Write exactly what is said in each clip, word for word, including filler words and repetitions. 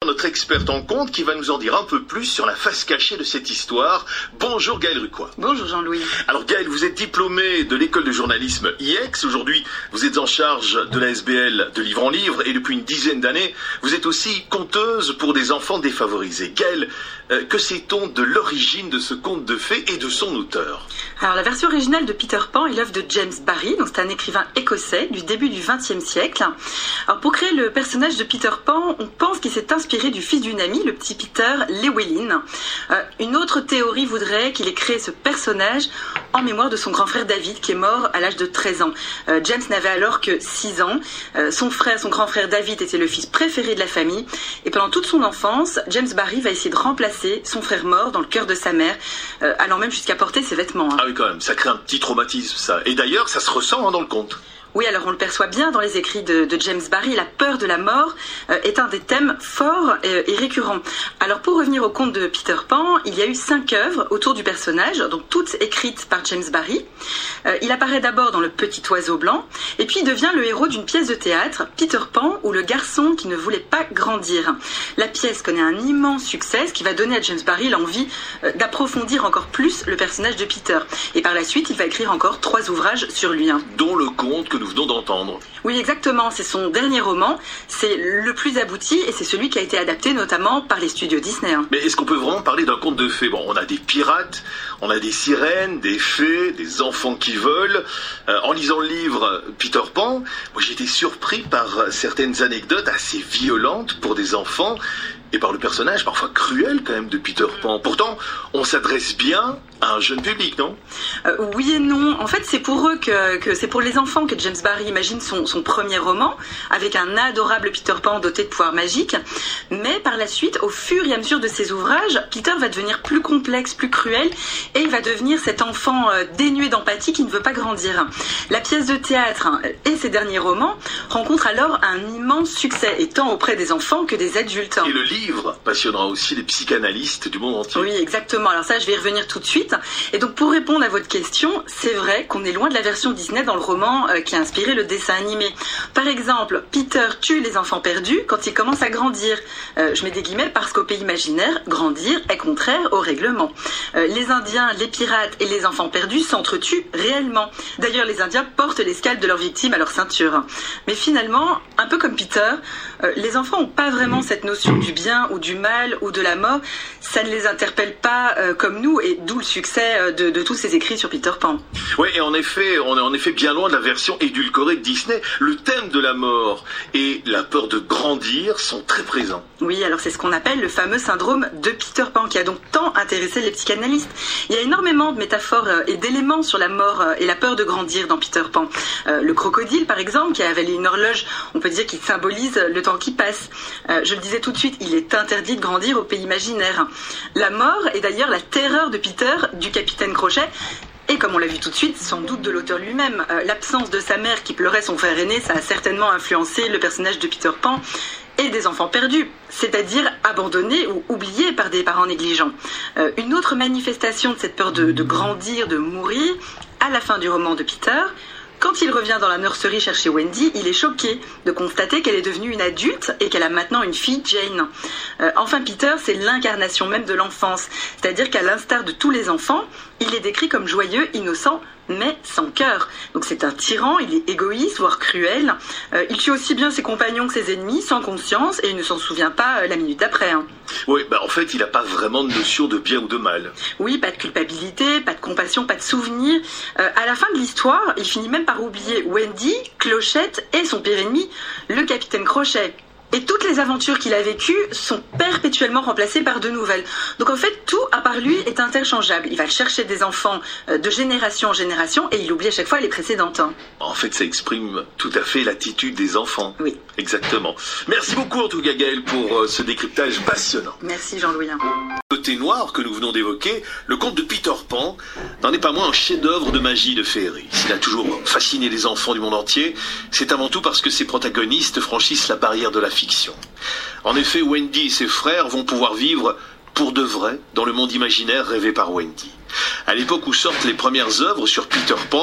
notre experte en contes qui va nous en dire un peu plus sur la face cachée de cette histoire. Bonjour Gaëlle Rucois. Bonjour Jean-Louis. Alors Gaëlle, vous êtes diplômée de l'école de journalisme I E X. Aujourd'hui, vous êtes en charge de la S B L de Livre en Livre et depuis une dizaine d'années, vous êtes aussi conteuse pour des enfants défavorisés. Gaëlle, euh, que sait-on de l'origine de ce conte de fées et de son auteur? Alors la version originale de Peter Pan est l'œuvre de James Barrie, donc c'est un écrivain écossais du début du vingtième siècle. Alors pour créer le personnage de Peter Pan, on pense qu'il s'est inspiré du fils d'une amie, le petit Peter Llewellyn. Euh, une autre théorie voudrait qu'il ait créé ce personnage en mémoire de son grand frère David qui est mort à l'âge de treize ans. Euh, James n'avait alors que six ans. Euh, son frère, son grand frère David était le fils préféré de la famille et pendant toute son enfance, James Barrie va essayer de remplacer son frère mort dans le cœur de sa mère, euh, allant même jusqu'à porter ses vêtements. Hein. Ah oui quand même, ça crée un petit traumatisme ça. Et d'ailleurs, ça se ressent hein, dans le conte. Oui, alors on le perçoit bien dans les écrits de, de James Barrie, la peur de la mort euh, est un des thèmes forts euh, et récurrents. Alors pour revenir au conte de Peter Pan, il y a eu cinq œuvres autour du personnage, donc toutes écrites par James Barrie. Euh, il apparaît d'abord dans Le Petit Oiseau Blanc, et puis il devient le héros d'une pièce de théâtre, Peter Pan ou le garçon qui ne voulait pas grandir. La pièce connaît un immense succès, ce qui va donner à James Barrie l'envie euh, d'approfondir encore plus le personnage de Peter. Et par la suite, il va écrire encore trois ouvrages sur lui. Hein. Dont le conte que nous venons d'entendre. Oui, exactement. C'est son dernier roman. C'est le plus abouti et c'est celui qui a été adapté notamment par les studios Disney. Hein. Mais est-ce qu'on peut vraiment parler d'un conte de fées? Bon, on a des pirates, on a des sirènes, des fées, des enfants qui volent. Euh, en lisant le livre Peter Pan, moi j'ai été surpris par certaines anecdotes assez violentes pour des enfants et par le personnage parfois cruel quand même de Peter Pan. Pourtant, on s'adresse bien à un jeune public, non? euh, Oui et non. En fait, c'est pour eux que, que c'est pour les enfants que James Barrie imagine son, son premier roman, avec un adorable Peter Pan doté de pouvoirs magiques. Mais par la suite, au fur et à mesure de ses ouvrages, Peter va devenir plus complexe, plus cruel, et il va devenir cet enfant euh, dénué d'empathie qui ne veut pas grandir. La pièce de théâtre hein, et ses derniers romans rencontrent alors un immense succès, et tant auprès des enfants que des adultes. Et le livre passionnera aussi les psychanalystes du monde entier. Oui, exactement. Alors ça, je vais y revenir tout de suite. Et donc, pour répondre à votre question, c'est vrai qu'on est loin de la version Disney dans le roman euh, qui a inspiré le dessin animé. Par exemple, Peter tue les enfants perdus quand il commence à grandir. Euh, je mets des guillemets parce qu'au pays imaginaire, grandir est contraire au règlement. Euh, les Indiens, les pirates et les enfants perdus s'entretuent réellement. D'ailleurs, les Indiens portent les scalps de leurs victimes à leur ceinture. Mais finalement, un peu comme Peter, euh, les enfants n'ont pas vraiment cette notion du bien ou du mal ou de la mort. Ça ne les interpelle pas euh, comme nous, et d'où le succès de, de tous ces écrits sur Peter Pan. Oui, et en effet, on est en effet bien loin de la version édulcorée de Disney. Le thème de la mort et la peur de grandir sont très présents. Oui, alors c'est ce qu'on appelle le fameux syndrome de Peter Pan, qui a donc tant intéressé les psychanalystes. Il y a énormément de métaphores et d'éléments sur la mort et la peur de grandir dans Peter Pan. Euh, le crocodile, par exemple, qui a avalé une horloge, on peut dire qu'il symbolise le temps qui passe. Euh, je le disais tout de suite, il est interdit de grandir au pays imaginaire. La mort est d'ailleurs la terreur de Peter, du capitaine Crochet, et comme on l'a vu tout de suite, sans doute de l'auteur lui-même. Euh, l'absence de sa mère qui pleurait son frère aîné, ça a certainement influencé le personnage de Peter Pan et des enfants perdus, c'est-à-dire abandonnés ou oubliés par des parents négligents. Euh, une autre manifestation de cette peur de, de grandir, de mourir, à la fin du roman de Peter, quand il revient dans la nurserie chercher Wendy, il est choqué de constater qu'elle est devenue une adulte et qu'elle a maintenant une fille, Jane. Euh, enfin, Peter, c'est l'incarnation même de l'enfance. C'est-à-dire qu'à l'instar de tous les enfants, il est décrit comme joyeux, innocent, mais sans cœur. Donc c'est un tyran, il est égoïste, voire cruel. Euh, il tue aussi bien ses compagnons que ses ennemis, sans conscience, et il ne s'en souvient pas euh, la minute d'après. Hein. Oui, bah en fait, il n'a pas vraiment de notion de bien ou de mal. Oui, pas de culpabilité, pas de compassion, pas de souvenir. Euh, à la fin de l'histoire, il finit même par oublier Wendy, Clochette et son pire ennemi, le capitaine Crochet. Et toutes les aventures qu'il a vécues sont perpétuellement remplacées par de nouvelles. Donc en fait, tout à part lui est interchangeable. Il va chercher des enfants de génération en génération et il oublie à chaque fois les précédentes. En fait, ça exprime tout à fait l'attitude des enfants. Oui. Exactement. Merci beaucoup en tout cas Gaëlle pour ce décryptage passionnant. Merci Jean-Louis. Côté noir que nous venons d'évoquer, le conte de Peter Pan n'en est pas moins un chef-d'œuvre de magie de féerie. S'il a toujours fasciné les enfants du monde entier, c'est avant tout parce que ses protagonistes franchissent la barrière de la fiction. En effet, Wendy et ses frères vont pouvoir vivre pour de vrai dans le monde imaginaire rêvé par Wendy. À l'époque où sortent les premières œuvres sur Peter Pan,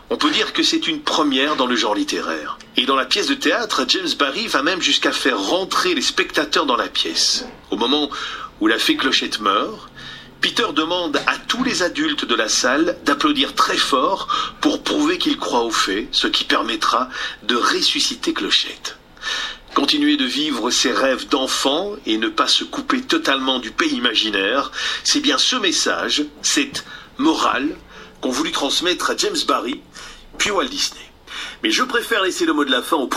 On peut dire que c'est une première dans le genre littéraire. Et dans la pièce de théâtre, James Barrie va même jusqu'à faire rentrer les spectateurs dans la pièce. Au moment où la fée Clochette meurt, Peter demande à tous les adultes de la salle d'applaudir très fort pour prouver qu'ils croient aux fées, ce qui permettra de ressusciter Clochette. Continuer de vivre ses rêves d'enfant et ne pas se couper totalement du pays imaginaire, c'est bien ce message, cette morale, qu'ont voulu transmettre à James Barrie, puis Walt Disney. Mais je préfère laisser le mot de la fin au